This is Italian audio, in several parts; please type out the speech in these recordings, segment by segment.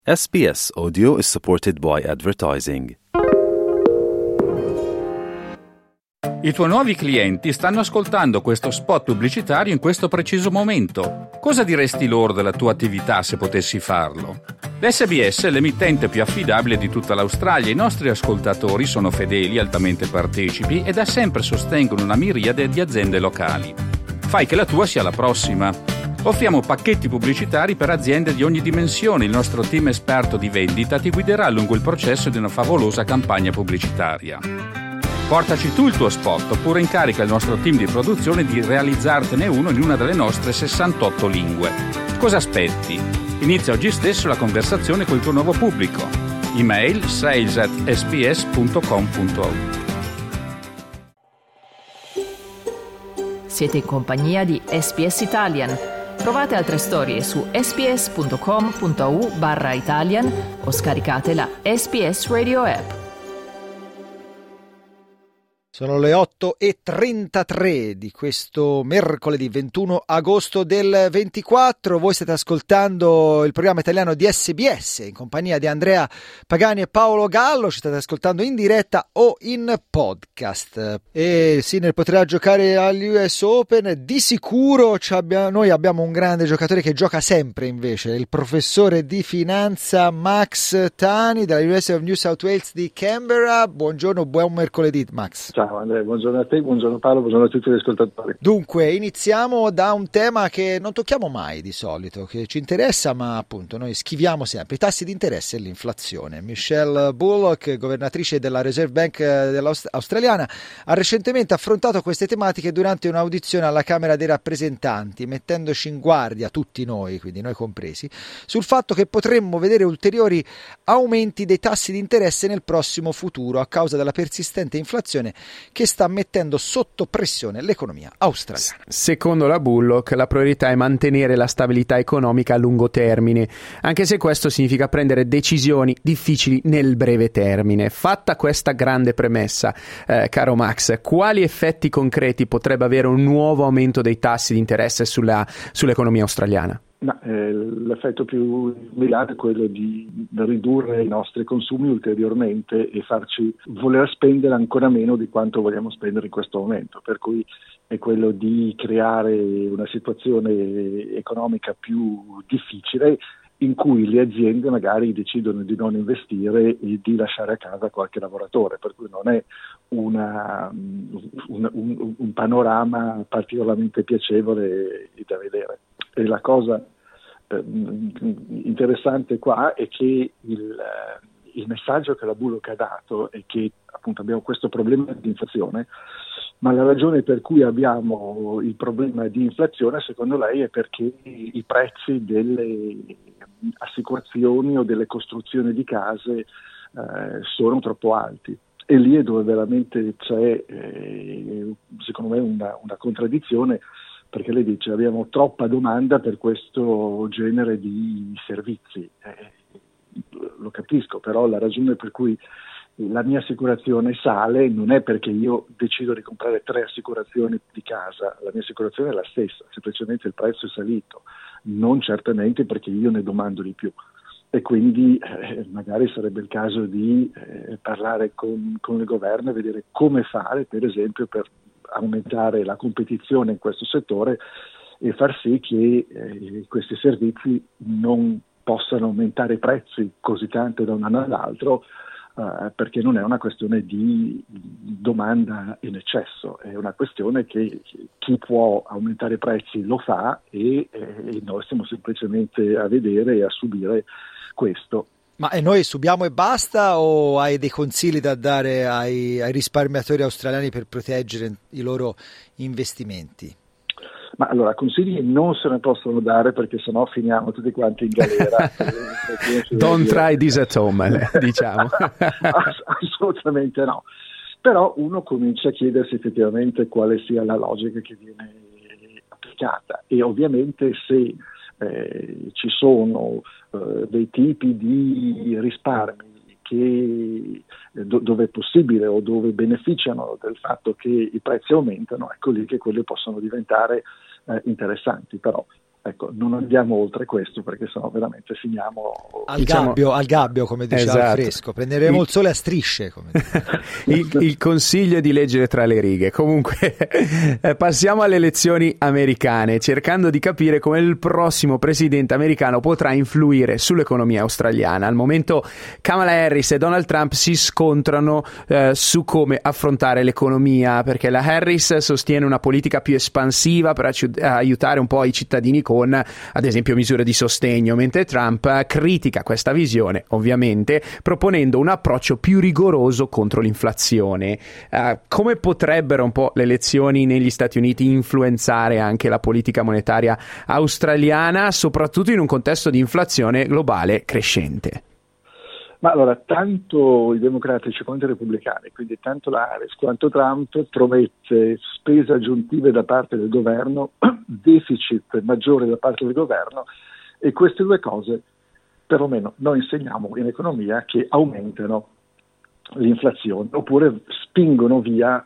SBS Audio is supported by advertising. I tuoi nuovi clienti stanno ascoltando questo spot pubblicitario in questo preciso momento. Cosa diresti loro della tua attività se potessi farlo? L'SBS è l'emittente più affidabile di tutta l'Australia. I nostri ascoltatori sono fedeli, altamente partecipi e da sempre sostengono una miriade di aziende locali. Fai che la tua sia la prossima. Offriamo pacchetti pubblicitari per aziende di ogni dimensione. Il nostro team esperto di vendita ti guiderà lungo il processo di una favolosa campagna pubblicitaria. Portaci tu il tuo spot oppure incarica il nostro team di produzione di realizzartene uno in una delle nostre 68 lingue. Cosa aspetti? Inizia oggi stesso la conversazione col tuo nuovo pubblico. Email sales@sbs.com.au. Siete in compagnia di SBS Italian. Trovate altre storie su sbs.com.au/Italian o scaricate la SBS Radio app. Sono le 8:33 di questo mercoledì 21 agosto del 24. Voi state ascoltando il programma italiano di SBS in compagnia di Andrea Pagani e Paolo Gallo. Ci state ascoltando in diretta o in podcast. E Sinner potrà giocare agli US Open. Di sicuro noi abbiamo un grande giocatore che gioca sempre invece, il professore di finanza Max Tani della University of New South Wales di Canberra. Buongiorno, buon mercoledì Max. Ciao Andrea, buongiorno a te, buongiorno Paolo, buongiorno a tutti gli ascoltatori. Dunque, iniziamo da un tema che non tocchiamo mai di solito, che ci interessa, ma appunto noi schiviamo sempre: i tassi di interesse e l'inflazione. Michelle Bullock, governatrice della Reserve Bank australiana, ha recentemente affrontato queste tematiche durante un'audizione alla Camera dei Rappresentanti, mettendoci in guardia tutti noi, quindi noi compresi, sul fatto che potremmo vedere ulteriori aumenti dei tassi di interesse nel prossimo futuro a causa della persistente inflazione che sta mettendo sotto pressione l'economia australiana. Secondo la Bullock, la priorità è mantenere la stabilità economica a lungo termine, anche se questo significa prendere decisioni difficili nel breve termine. Fatta questa grande premessa, caro Max, quali effetti concreti potrebbe avere un nuovo aumento dei tassi di interesse sull'economia australiana? L'effetto più immediato è quello di ridurre i nostri consumi ulteriormente e farci voler spendere ancora meno di quanto vogliamo spendere in questo momento, per cui è quello di creare una situazione economica più difficile in cui le aziende magari decidono di non investire e di lasciare a casa qualche lavoratore, per cui non è un panorama particolarmente piacevole da vedere. E la cosa interessante qua è che il messaggio che la Bullock ha dato è che appunto abbiamo questo problema di inflazione, ma la ragione per cui abbiamo il problema di inflazione secondo lei è perché i prezzi delle assicurazioni o delle costruzioni di case sono troppo alti. E lì è dove veramente c'è secondo me una contraddizione, perché lei dice abbiamo troppa domanda per questo genere di servizi. Lo capisco, però la ragione per cui la mia assicurazione sale non è perché io decido di comprare 3 assicurazioni di casa, la mia assicurazione è la stessa, semplicemente il prezzo è salito, non certamente perché io ne domando di più. E quindi magari sarebbe il caso di parlare con il governo e vedere come fare, per esempio, per aumentare la competizione in questo settore e far sì che questi servizi non possano aumentare i prezzi così tanto da un anno all'altro, perché non è una questione di domanda in eccesso, è una questione che chi può aumentare i prezzi lo fa e noi stiamo semplicemente a vedere e a subire questo. Ma noi subiamo e basta, o hai dei consigli da dare ai risparmiatori australiani per proteggere i loro investimenti? Ma allora, consigli non se ne possono dare perché sennò finiamo tutti quanti in galera. Don't try this at home, diciamo. Assolutamente no. Però uno comincia a chiedersi effettivamente quale sia la logica che viene applicata e ovviamente se ci sono dei tipi di risparmi che dove è possibile o dove beneficiano del fatto che i prezzi aumentano, ecco lì che quelli possono diventare interessanti. Però Ecco, non andiamo oltre questo perché sennò veramente finiamo al gabbio, come diceva esatto. Fresco, prenderemo il sole a strisce, come il consiglio è di leggere tra le righe. Comunque passiamo alle elezioni americane, cercando di capire come il prossimo presidente americano potrà influire sull'economia australiana. Al momento Kamala Harris e Donald Trump si scontrano su come affrontare l'economia, perché la Harris sostiene una politica più espansiva per aiutare un po' i cittadini con, ad esempio, misure di sostegno, mentre Trump critica questa visione, ovviamente, proponendo un approccio più rigoroso contro l'inflazione. Come potrebbero un po' le elezioni negli Stati Uniti influenzare anche la politica monetaria australiana, soprattutto in un contesto di inflazione globale crescente? Ma allora, tanto i democratici quanto i repubblicani, quindi tanto la Harris quanto Trump, promette spese aggiuntive da parte del governo, deficit maggiore da parte del governo, e queste due cose, perlomeno noi insegniamo in economia, che aumentano l'inflazione oppure spingono via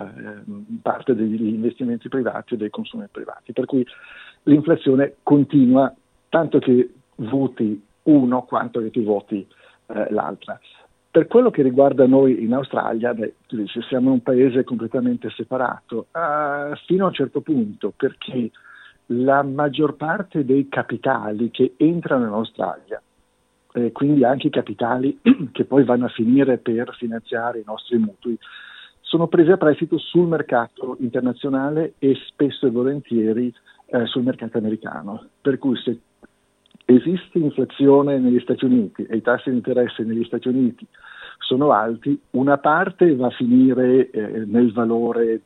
parte degli investimenti privati e dei consumi privati. Per cui l'inflazione continua, tanto che voti uno quanto che ti voti l'altra. Per quello che riguarda noi in Australia, tu dici, siamo un paese completamente separato, fino a un certo punto, perché la maggior parte dei capitali che entrano in Australia, quindi anche i capitali che poi vanno a finire per finanziare i nostri mutui, sono presi a prestito sul mercato internazionale e spesso e volentieri sul mercato americano. Per cui se esiste inflazione negli Stati Uniti e i tassi di interesse negli Stati Uniti sono alti, una parte va a finire nel valore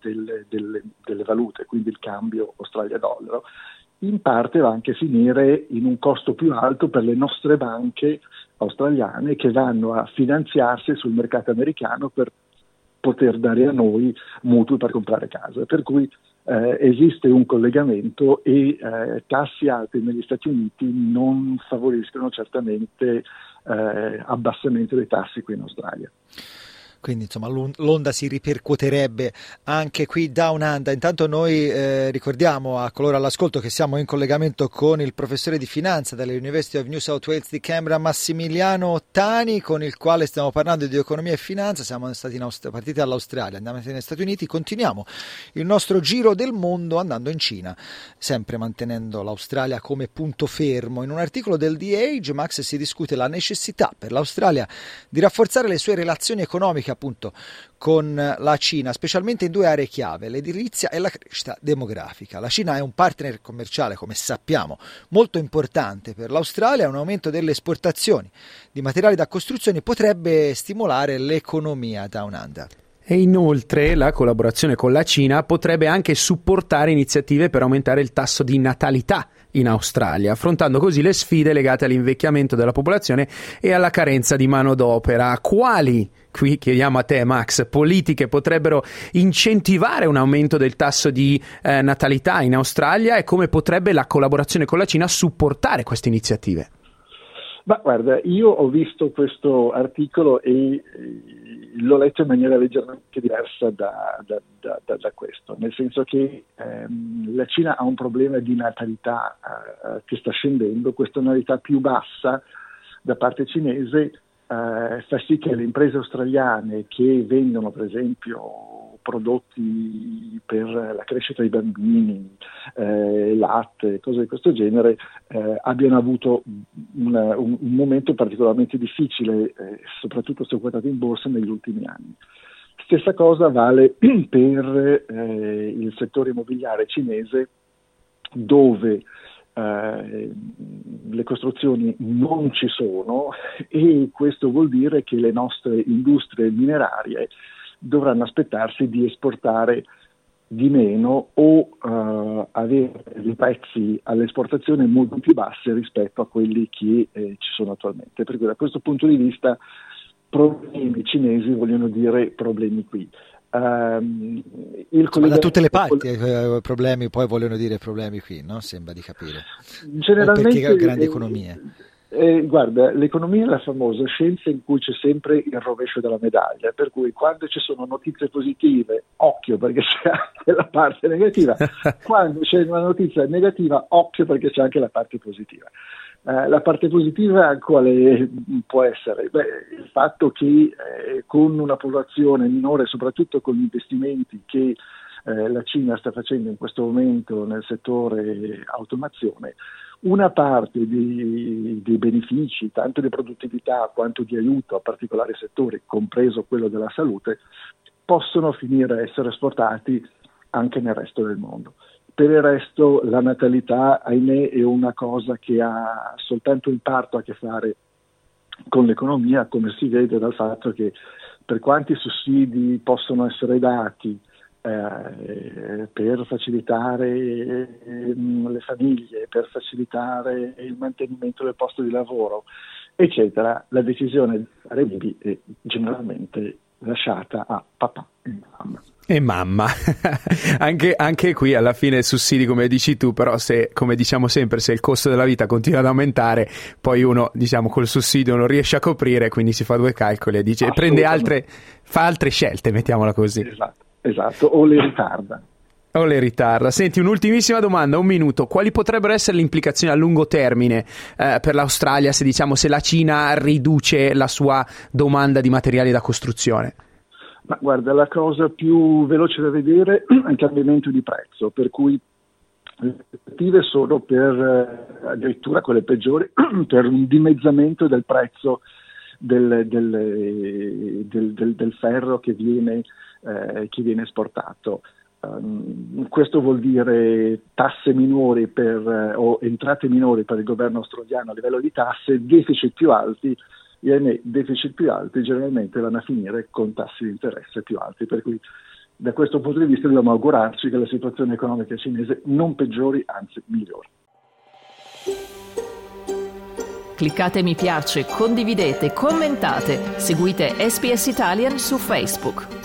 delle valute, quindi il cambio Australia-dollaro, in parte va anche a finire in un costo più alto per le nostre banche australiane che vanno a finanziarsi sul mercato americano per poter dare a noi mutui per comprare casa. Per cui esiste un collegamento e tassi alti negli Stati Uniti non favoriscono certamente abbassamento dei tassi qui in Australia. Quindi insomma l'onda si ripercuoterebbe anche qui down under. Intanto noi ricordiamo a coloro all'ascolto che siamo in collegamento con il professore di finanza della University of New South Wales di Canberra, Massimiliano Tani, con il quale stiamo parlando di economia e finanza. Siamo stati partiti dall'Australia, andiamo negli Stati Uniti, continuiamo il nostro giro del mondo andando in Cina, sempre mantenendo l'Australia come punto fermo. In un articolo del The Age, Max, si discute la necessità per l'Australia di rafforzare le sue relazioni economiche appunto con la Cina, specialmente in due aree chiave, l'edilizia e la crescita demografica. La Cina è un partner commerciale, come sappiamo, molto importante per l'Australia. Un aumento delle esportazioni di materiali da costruzione potrebbe stimolare l'economia down under. E inoltre la collaborazione con la Cina potrebbe anche supportare iniziative per aumentare il tasso di natalità in Australia, affrontando così le sfide legate all'invecchiamento della popolazione e alla carenza di manodopera. Quali, qui chiediamo a te Max, politiche potrebbero incentivare un aumento del tasso di natalità in Australia, e come potrebbe la collaborazione con la Cina supportare queste iniziative? Ma guarda, io ho visto questo articolo e l'ho letto in maniera leggermente diversa da questo, nel senso che la Cina ha un problema di natalità che sta scendendo. Questa natalità più bassa da parte cinese fa sì che le imprese australiane che vendono per esempio prodotti per la crescita dei bambini, latte, cose di questo genere, abbiano avuto un momento particolarmente difficile, soprattutto se quotate in borsa negli ultimi anni. Stessa cosa vale per il settore immobiliare cinese, dove le costruzioni non ci sono, e questo vuol dire che le nostre industrie minerarie dovranno aspettarsi di esportare di meno o avere dei prezzi all'esportazione molto più bassi rispetto a quelli che ci sono attualmente. Per cui da questo punto di vista problemi cinesi vogliono dire problemi qui. Da tutte le parti problemi poi vogliono dire problemi qui, no? Sembra di capire. Generalmente, perché grandi economie. Guarda, l'economia è la famosa scienza in cui c'è sempre il rovescio della medaglia, per cui quando ci sono notizie positive, occhio perché c'è anche la parte negativa, quando c'è una notizia negativa, occhio perché c'è anche la parte positiva. La parte positiva quale può essere? Il fatto che con una popolazione minore, soprattutto con gli investimenti che la Cina sta facendo in questo momento nel settore automazione, una parte dei benefici, tanto di produttività quanto di aiuto a particolari settori, compreso quello della salute, possono finire a essere esportati anche nel resto del mondo. Per il resto la natalità, ahimè, è una cosa che ha soltanto in parte a che fare con l'economia, come si vede dal fatto che per quanti sussidi possono essere dati per facilitare le famiglie, per facilitare il mantenimento del posto di lavoro, eccetera, la decisione di fare baby è generalmente lasciata a papà e mamma. anche qui alla fine sussidi, come dici tu, però se, come diciamo sempre, se il costo della vita continua ad aumentare, poi uno, diciamo, col sussidio non riesce a coprire, quindi si fa due calcoli e dice, fa altre scelte, mettiamola così. Esatto, o le ritarda. Senti, un'ultimissima domanda, 1 minuto. Quali potrebbero essere le implicazioni a lungo termine per l'Australia se la Cina riduce la sua domanda di materiali da costruzione? Ma guarda, la cosa più veloce da vedere è il cambiamento di prezzo, per cui le aspettative sono per, addirittura quelle peggiori, per un dimezzamento del prezzo del ferro che viene esportato. Questo vuol dire tasse minori o entrate minori per il governo australiano a livello di tasse, deficit più alti, e deficit più alti generalmente vanno a finire con tassi di interesse più alti, per cui da questo punto di vista dobbiamo augurarci che la situazione economica cinese non peggiori, anzi migliori. Cliccate mi piace, condividete, commentate, seguite SPS Italian su Facebook.